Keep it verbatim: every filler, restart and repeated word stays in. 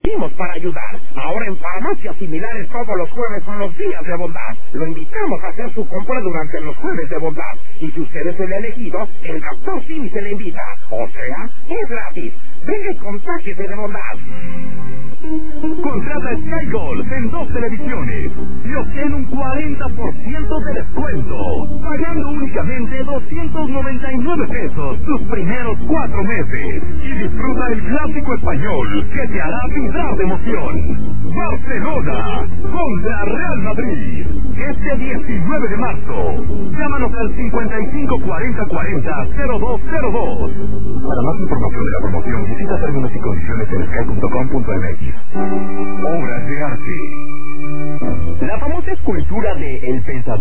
Para ayudar. Ahora en farmacias similares todos los jueves son los días de bondad. Lo invitamos a hacer su compra durante los jueves de bondad. Y si usted es el elegido, el doctor Simi se le invita. O sea, es gratis. Venga y contágese de bondad. Contrata Sky Gold en dos televisiones y obtén un cuarenta por ciento de descuento, pagando únicamente doscientos noventa y nueve pesos sus primeros cuatro meses. Y disfruta el clásico español que te hará vibrar de emoción. Barcelona contra Real Madrid, este diecinueve de marzo. Llámanos al cincuenta y cinco cuarenta cuarenta cero dos cero dos. Para más información de la promoción, visita términos y condiciones en sky punto com punto m x. Obras de arte. La famosa escultura de El Pensador